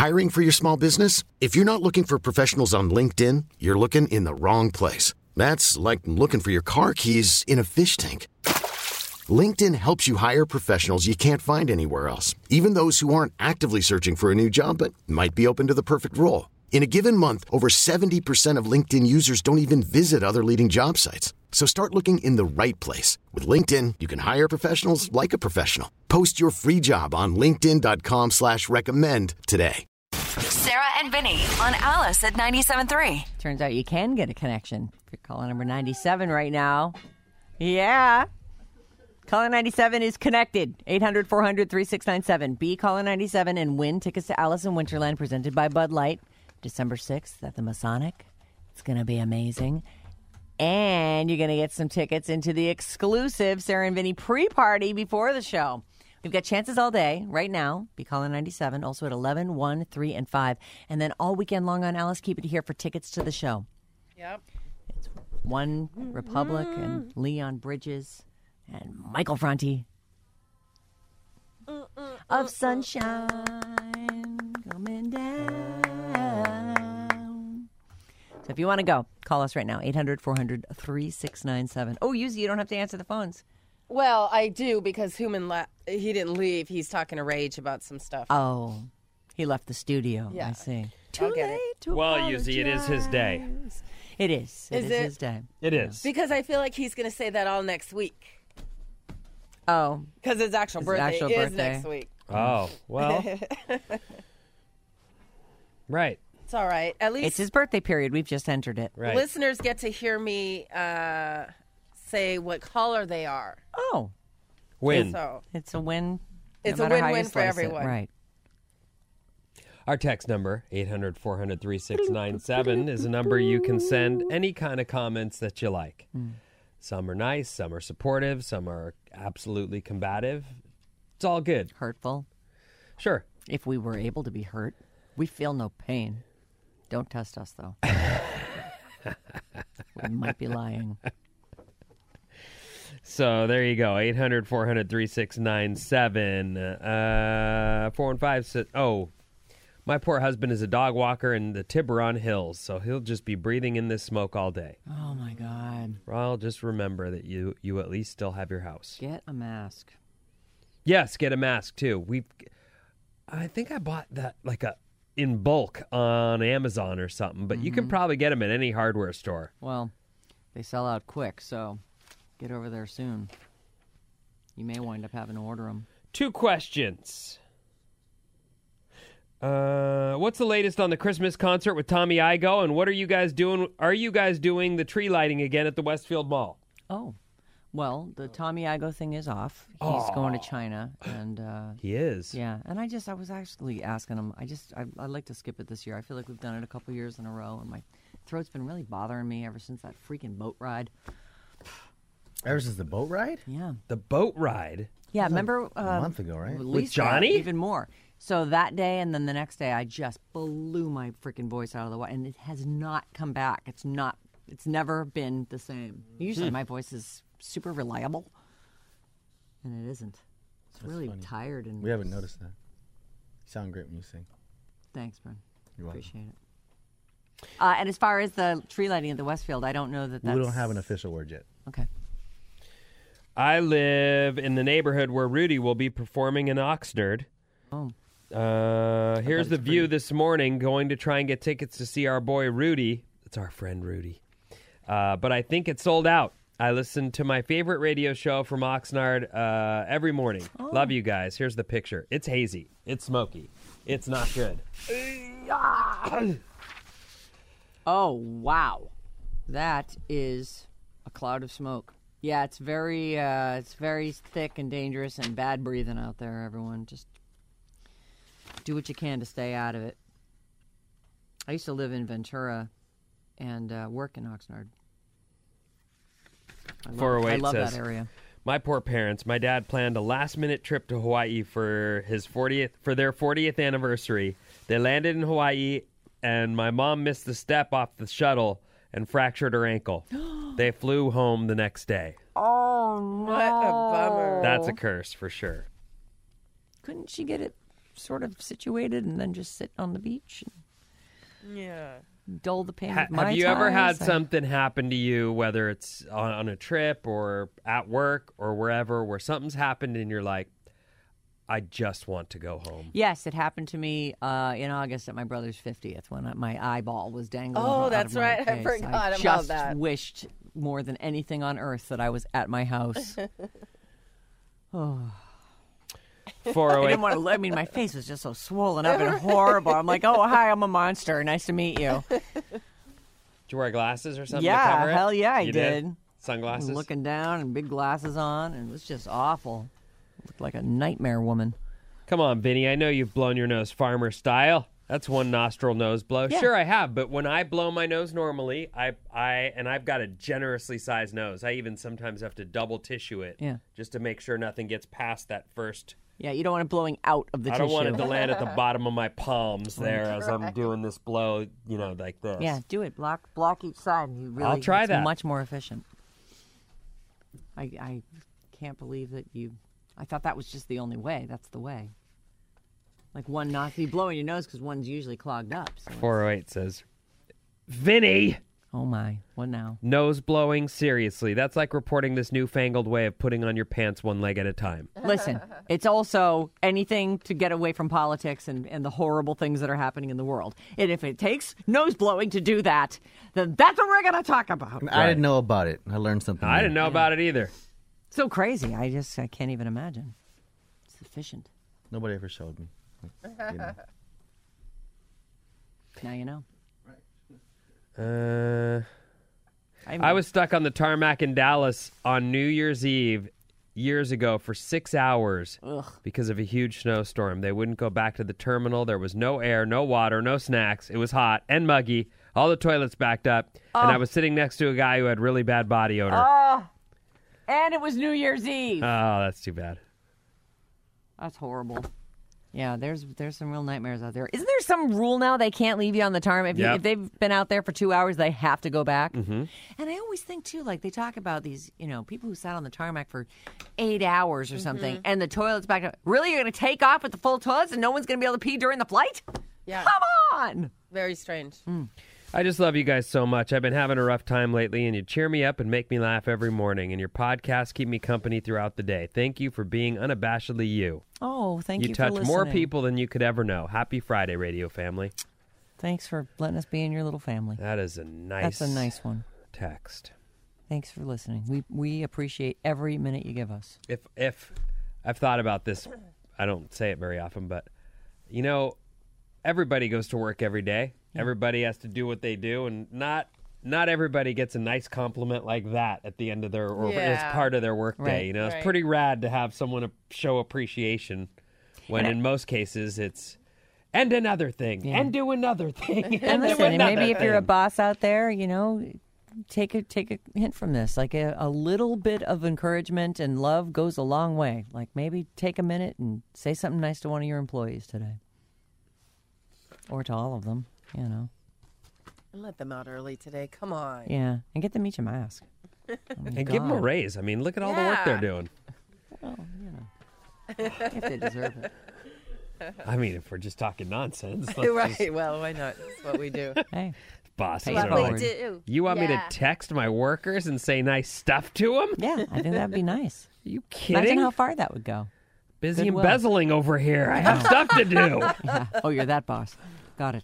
Hiring for your small business? If you're not looking for professionals on LinkedIn, you're looking in the wrong place. That's like looking for your car keys in a fish tank. LinkedIn helps you hire professionals you can't find anywhere else, even those who aren't actively searching for a new job but might be open to the perfect role. In a given month, over 70% of LinkedIn users don't even visit other leading job sites. So start looking in the right place. With LinkedIn, you can hire professionals like a professional. Post your free job on linkedin.com/recommend today. Sarah and Vinny on Alice at 97.3. Turns out you can get a connection if you're calling number 97 right now. Yeah. Caller 97 is connected. 800-400-3697. Be Caller 97 and win tickets to Alice in Winterland presented by Bud Light. December 6th at the Masonic. It's going to be amazing. And you're going to get some tickets into the exclusive Sarah and Vinny pre-party before the show. We've got chances all day right now. Be Calling 97, also at 11, 1, 3, and 5. And then all weekend long on Alice, keep it here for tickets to the show. Yep. It's One Republic and Leon Bridges and Michael Franti of Sunshine coming down. So if you want to go, call us right now, 800-400-3697. Oh, usually you don't have to answer the phones. Well, I do because he didn't leave. He's talking to Rage about some stuff. Oh, he left the studio. Yeah. I see. I'll get it. Well, Yuzi, it is his day. It is. It Is is it? his day. It is. Because I feel like he's going to say that all next week. Oh. Because his actual birthday is next week. Oh, well. Right. It's all right. At least It's his birthday period. We've just entered it. Right. listeners get to hear me say what caller they are. Oh. Win. So It's a win. It's no a matter how you win-win for slice it. everyone. Right. Our text number, 800-400-3697, is a number you can send any kind of comments that you like. Some are nice, some are supportive, some are absolutely combative. It's all good. Hurtful. Sure. If we were able to be hurt, we feel no pain. Don't test us, though. We might be lying. So there you go, 800-400-3697. 415 said, oh, my poor husband is a dog walker in the Tiburon Hills, so he'll just be breathing in this smoke all day. Oh, my God. Well, just remember that you at least still have your house. Get a mask. Yes, get a mask, too. I think I bought that in bulk on Amazon or something, but you can probably get them at any hardware store. Well, they sell out quick, so get over there soon. You may wind up having to order them. 2 questions. What's the latest on the Christmas concert with Tommy Igoe, and what are you guys doing? Are you guys doing the tree lighting again at the Westfield Mall? Oh. Well, the Tommy Igoe thing is off. He's going to China, and He is. yeah. And I was actually asking him. I'd like to skip it this year. I feel like we've done it a couple years in a row, and my throat's been really bothering me ever since that freaking boat ride. Ever since the boat ride? Yeah. The boat ride? Yeah. Remember A month ago, right? at With least that, Johnny? even more. So that day, and then the next day, I just blew my freaking voice out of the water, and it has not come back. It's never been the same. Usually, my voice is super reliable, and it isn't. It's really funny. tired and. We haven't noticed that. You sound great when you sing. Thanks, Brent. You're welcome. Appreciate it. And as far as the tree lighting at the Westfield, I don't know that that's... We don't have an official word yet. Okay. I live in the neighborhood where Rudy will be performing in Oxnard. Oh. Here's the view this morning, going to try and get tickets to see our boy Rudy. It's our friend Rudy. But I think it's sold out. I listen to my favorite radio show from Oxnard every morning. Love you guys. Here's the picture. It's hazy. It's smoky. It's not good. Oh, wow. That is a cloud of smoke. Yeah, it's very thick and dangerous and bad breathing out there, everyone. Just do what you can to stay out of it. I used to live in Ventura and work in Oxnard. I love says, that area. My poor parents. My dad planned a last-minute trip to Hawaii for their 40th anniversary. They landed in Hawaii, and my mom missed the step off the shuttle and fractured her ankle. They flew home the next day. Oh, no. What a bummer. That's a curse for sure. Couldn't she get it sort of situated and then just sit on the beach Yeah. and dull the pain with my Have you ever had ties. something happen to you, whether it's on a trip or at work or wherever, where something's happened and you're like, I just want to go home? Yes, it happened to me in August at my brother's 50th when my eyeball was dangling. Oh, out that's of my right. I face. forgot about just that. wished more than anything on earth that I was at my house. I 408. didn't want to. I mean, my face was just so swollen up and horrible. I'm like, oh, hi, I'm a monster. Nice to meet you. Did you wear glasses or something to Yeah, cover it? hell yeah, I You did. Sunglasses? Looking down and big glasses on, and it was just awful. Looked like a nightmare woman. Come on, Vinny. I know you've blown your nose farmer style. That's one nostril nose blow. Yeah. Sure, I have, but when I blow my nose normally, I've got a generously sized nose. I even sometimes have to double tissue it, Yeah. just to make sure nothing gets past that first. Yeah, you don't want it blowing out of the I tissue. don't want it to land at the bottom of my palms there as I'm doing this blow, like this. Yeah, do it. Block each side. And you really, I'll try it's that. much more efficient. I can't believe that you. I thought that was just the only way. That's the way. Like one not be blowing your nose because one's usually clogged up. So 408 says, Vinny, oh my, what now? nose blowing, seriously. That's like reporting this newfangled way of putting on your pants one leg at a time. Listen, it's also anything to get away from politics and the horrible things that are happening in the world. And if it takes nose blowing to do that, then that's what we're going to talk about. I didn't know about it. I learned something. I new. didn't know about it either. So crazy. I can't even imagine. It's efficient. Nobody ever showed me. You know. Now you know. I was stuck on the tarmac in Dallas on New Year's Eve years ago for 6 hours because of a huge snowstorm. They wouldn't go back to the terminal. There was no air, no water, no snacks. It was hot and muggy. All the toilets backed up. And I was sitting next to a guy who had really bad body odor. And it was New Year's Eve. Oh, that's too bad. That's horrible. Yeah, there's some real nightmares out there. Isn't there some rule now they can't leave you on the tarmac? Yep. If they've been out there for 2 hours, they have to go back. Mm-hmm. And I always think, too, like they talk about these, people who sat on the tarmac for 8 hours or something, and the toilet's back up. Really? You're going to take off with the full toilets and no one's going to be able to pee during the flight? Yeah. Come on! Very strange. I just love you guys so much. I've been having a rough time lately, and you cheer me up and make me laugh every morning, and your podcasts keep me company throughout the day. Thank you for being unabashedly you. Oh, thank you You for touch listening. more people than you could ever know. Happy Friday, radio family. Thanks for letting us be in your little family. That is a nice That's a nice one. text. Thanks for listening. We appreciate every minute you give us. If I've thought about this, I don't say it very often, but everybody goes to work every day. Everybody has to do what they do, and not everybody gets a nice compliment like that at the end of their or as part of their work day. Right. It's pretty rad to have someone show appreciation when in most cases it's and another thing and do another thing. And do listen, and another maybe if you're a thing. boss out there, take a hint from this. Like a little bit of encouragement and love goes a long way. Like maybe take a minute and say something nice to one of your employees today, or to all of them. And let them out early today. Come on. Yeah, and get them each a mask. And give them a raise. I mean, look at all the work they're doing. Well, if they deserve it. I mean, if we're just talking nonsense, Right. Well, why not? That's what we do. Hey, bosses Pay are it like, forward. do. you want me to text my workers and say nice stuff to them? yeah, I think that'd be nice. Are you Imagine kidding? how far that would go. Busy goodwill. embezzling over here. I have stuff to do. Yeah. Oh, you're that boss. Got it.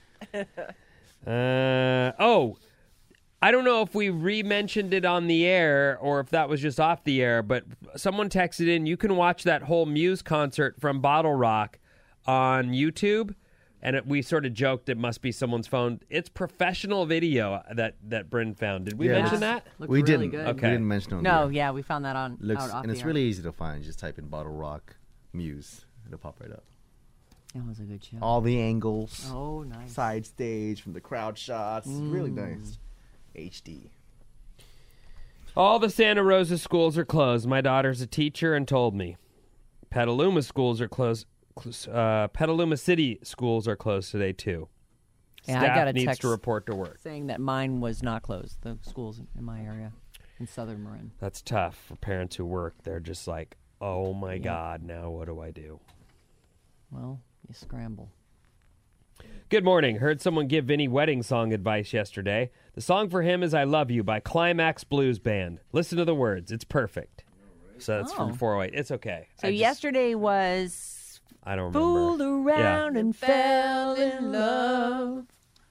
I don't know if we re-mentioned it on the air or if that was just off the air, but someone texted in, you can watch that whole Muse concert from Bottle Rock on YouTube, and we sort of joked it must be someone's phone. It's professional video that Bryn found. Did we Yeah. mention that? Looked We really didn't. good. Okay. We didn't mention it. on No, the yeah, we found that on air. Looks, out off and the it's air. really easy to find. Just type in Bottle Rock Muse. It'll pop right up. That was a good show. All the angles, Oh, nice. side stage from the crowd shots. Really nice. HD. All the Santa Rosa schools are closed. My daughter's a teacher and told me. Petaluma schools are closed. Petaluma City schools are closed today, too. Yeah, I Staff got a needs text to report to work. saying that mine was not closed. The schools in my area, in Southern Marin. That's tough for parents who work. They're just like, oh, my God, now what do I do? well, you scramble. Good morning. Heard someone give Vinny wedding song advice yesterday. The song for him is I Love You by Climax Blues Band. Listen to the words. It's perfect. So that's from 408. It's okay. So yesterday was I don't remember. fooled around and fell in love.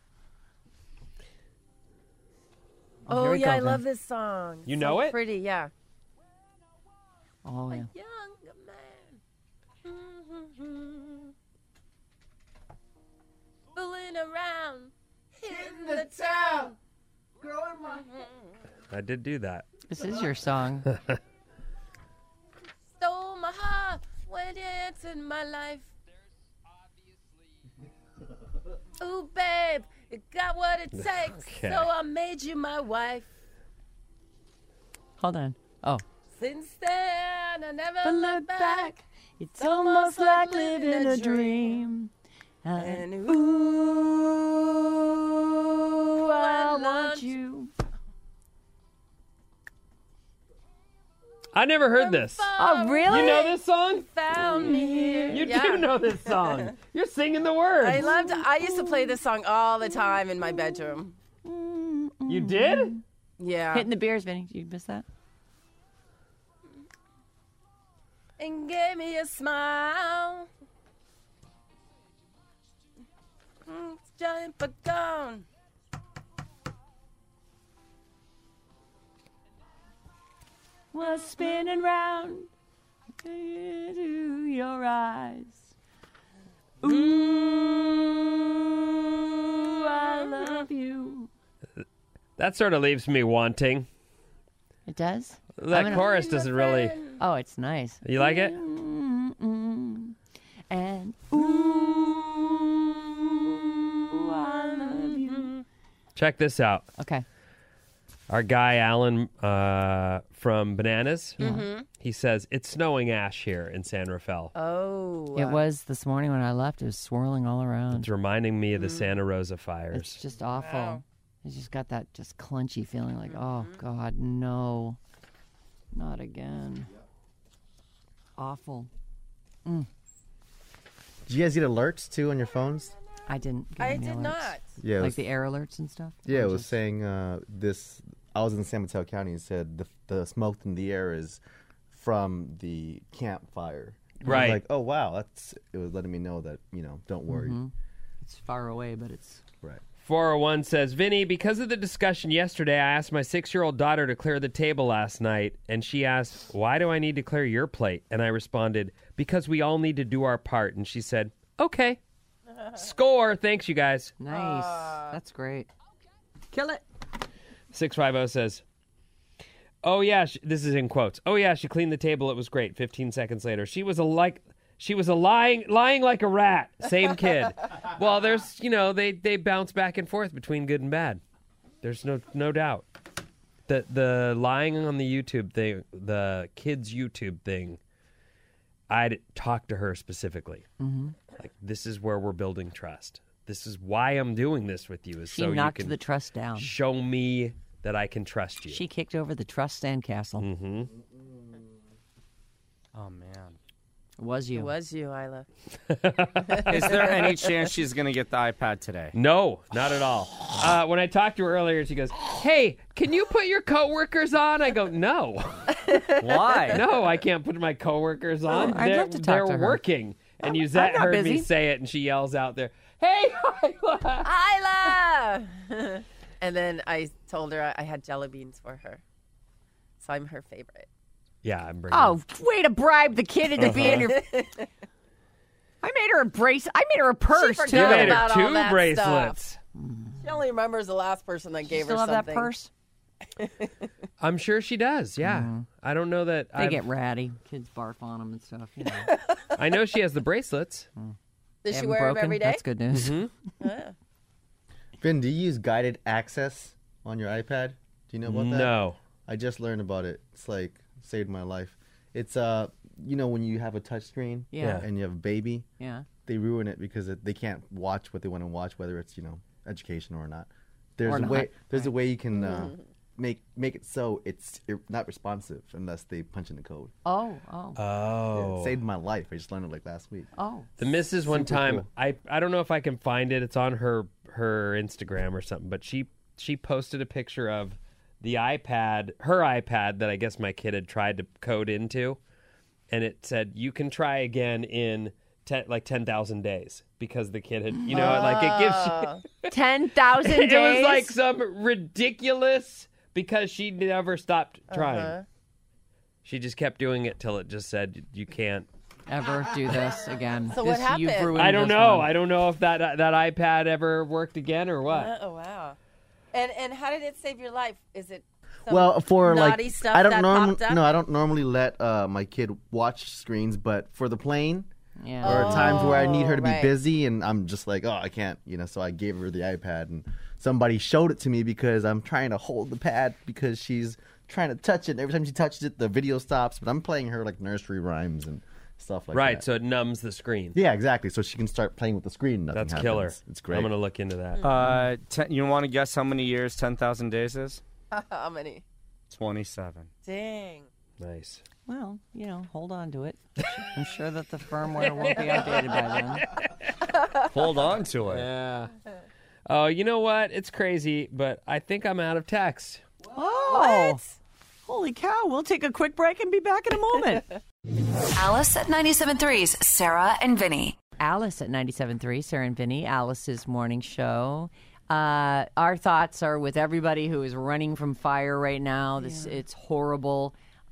Oh, here we yeah, go I then. love this song. You So know it? Pretty, yeah. Oh, yeah. Younger man. Fooling around in the town. Growing my I did do that. This is your song. Stole my heart when you entered my life. Ooh, babe, you got what it takes, Okay. so I made you my wife. Hold on. Oh. Since then, I never But look look back. back. It's almost like living a dream. And ooh, I want you. I never heard this. Oh, really? You know this song? found me here. You Yeah. do know this song. You're singing the words. I used to play this song all the time in my bedroom. You did? Yeah. Hitting the beers, Vinny. Did you miss that? And gave me a smile. Giant but gone. Was spinning round into your eyes. Ooh, I love you. That sort of leaves me wanting. It does? That chorus doesn't really. Oh, it's nice. You like it? Mm-mm. And ooh, I love you. Check this out. Okay. Our guy Alan from Bananas, he says it's snowing ash here in San Rafael. Oh. It was this morning when I left. It was swirling all around. It's reminding me of the Santa Rosa It's fires. just awful. Wow. It's just got that just clenchy feeling like, oh, God, no. Not again. Awful. Did you guys get alerts too on your phones? I didn't get I any did alerts. Yeah, not. it Like was, the air alerts and stuff? yeah, Or it was just- saying this. I was in San Mateo County and said the smoke in the air is from the campfire. And I was Right. like, oh wow, it was letting me know that don't worry. It's far away, but it's... Right. 401 says, Vinny, because of the discussion yesterday, I asked my 6-year-old daughter to clear the table last night, and she asked, why do I need to clear your plate? And I responded, because we all need to do our part. And she said, okay. Score. Thanks, you guys. Nice. That's great. Kill it. 650 says, oh, yeah, this is in quotes. Oh, yeah, she cleaned the table. It was great. 15 seconds later. She was lying like a rat. Same kid. Well, there's, they bounce back and forth between good and bad. There's no doubt. The lying on the YouTube thing, the kids' YouTube thing, I'd talk to her specifically. Mm-hmm. Like, this is where we're building trust. This is why I'm doing this with you. Is She so you knocked can the trust down. show me that I can trust you. She kicked over the trust sandcastle. Mm-hmm. Oh, man. It was you. It was you, Isla. Is there any chance she's going to get the iPad today? No, not at all. When I talked to her earlier, she goes, hey, can you put your coworkers on? I go, no. Why? No, I can't put my coworkers on. I'd love to talk to They're her. working. And Yuzette not heard busy. me say it, and she yells out there, hey, Isla! Isla! And then I told her I had jelly beans for her. So I'm her favorite. Yeah, I'm bringing Oh, way to bribe the kid into being your... I made her a brace. I made her a purse, forgot too. You made about her all 2 that bracelets. She only remembers the last person that gave Still her have something. that purse? I'm sure she does, yeah. I don't know that. They get ratty. Kids barf on them and stuff. You know. I know she has the bracelets. Does They she haven't wear broken. them every day? That's good news. Yeah. Vin, do you use guided access on your iPad? Do you know about that? No. I just learned about it. It's like saved my life. It's when you have a touch screen Yeah. and you have a baby, Yeah. they ruin it because they can't watch what they want to watch, whether it's education or not. There's Or a not. way. There's a way you can make it so it's not responsive unless they punch in the code. Oh. It saved my life. I just learned it like last week. Oh. The missus one Super time, cool. I don't know if I can find it. It's on her Instagram or something, but she posted a picture of the iPad, her iPad that I guess my kid had tried to code into, and it said you can try again in 10,000 days because the kid had, like it gives you 10,000 days? It was like some ridiculous because she never stopped trying. She just kept doing it till it just said you can't ever do this again. So what happened? You've ruined I don't this know. one. I don't know if that iPad ever worked again or what. Oh wow! And how did it save your life? Is it some Well, for naughty like, stuff I don't that normally popped up? no, I don't normally let my kid watch screens, but for the plane, Yeah. there are times where I need her to be right. busy, and I'm just like, oh, I can't, So I gave her the iPad, and somebody showed it to me because I'm trying to hold the pad because she's trying to touch it. And every time she touches it, the video stops. But I'm playing her like nursery rhymes and stuff like that. Right, so it numbs the screen. Yeah, exactly. So she can start playing with the screen. And nothing That's happens. killer. It's great. I'm going to look into that. You want to guess how many years 10,000 days is? How many? 27. Dang. Nice. Well, hold on to it. I'm sure that the firmware won't be outdated by then. Hold on to it. Yeah. Oh, you know what? It's crazy, but I think I'm out of text. Oh. Holy cow. We'll take a quick break and be back in a moment. Alice at 97.3's Sarah and Vinny. Alice at 97.3, Sarah and Vinny, Alice's morning show. Our thoughts are with everybody who is running from fire right now. It's horrible.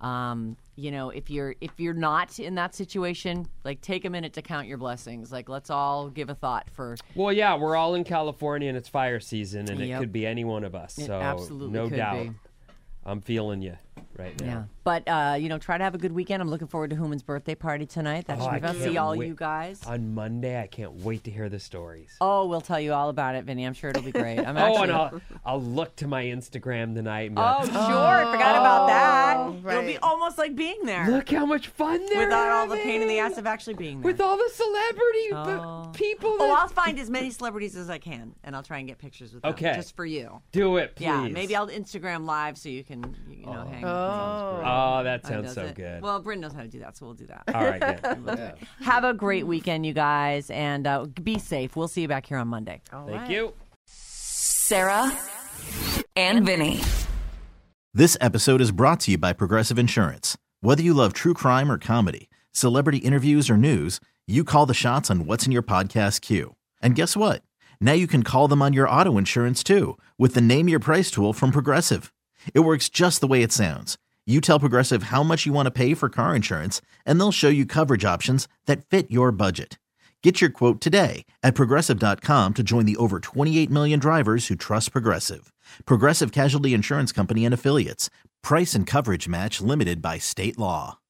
If you're not in that situation, like take a minute to count your blessings. Like let's all give a thought for. Well, yeah, we're all in California and it's fire season, and it Yep. could be any one of us. It So absolutely no could doubt, be. I'm feeling you right now. Yeah, but try to have a good weekend. I'm looking forward to Human's birthday party tonight. That should be I fun. can't See all wait. you guys. On Monday, I can't wait to hear the stories. Oh, we'll tell you all about it, Vinny. I'm sure it'll be great. I'm Oh, actually. and I'll look to my Instagram tonight and be Oh, like, sure. Forgot about that. right. It'll be almost like being there. look how much fun they're without all the having. pain in the ass of actually being there. With all the celebrity Oh. people. Oh, that- I'll find as many celebrities as I can, and I'll try and get pictures with them. Okay. Just for you. Do it, please. Yeah, maybe I'll Instagram live so you can, hang. Oh, that Does sounds so it? good. Well, Bryn knows how to do that, so we'll do that. All right, good. Have a great weekend, you guys, and be safe. We'll see you back here on Monday. Thank you. Sarah and Vinny. This episode is brought to you by Progressive Insurance. Whether you love true crime or comedy, celebrity interviews or news, you call the shots on what's in your podcast queue. And guess what? Now you can call them on your auto insurance too with the Name Your Price tool from Progressive. It works just the way it sounds. You tell Progressive how much you want to pay for car insurance, and they'll show you coverage options that fit your budget. Get your quote today at Progressive.com to join the over 28 million drivers who trust Progressive. Progressive Casualty Insurance Company and Affiliates. Price and coverage match limited by state law.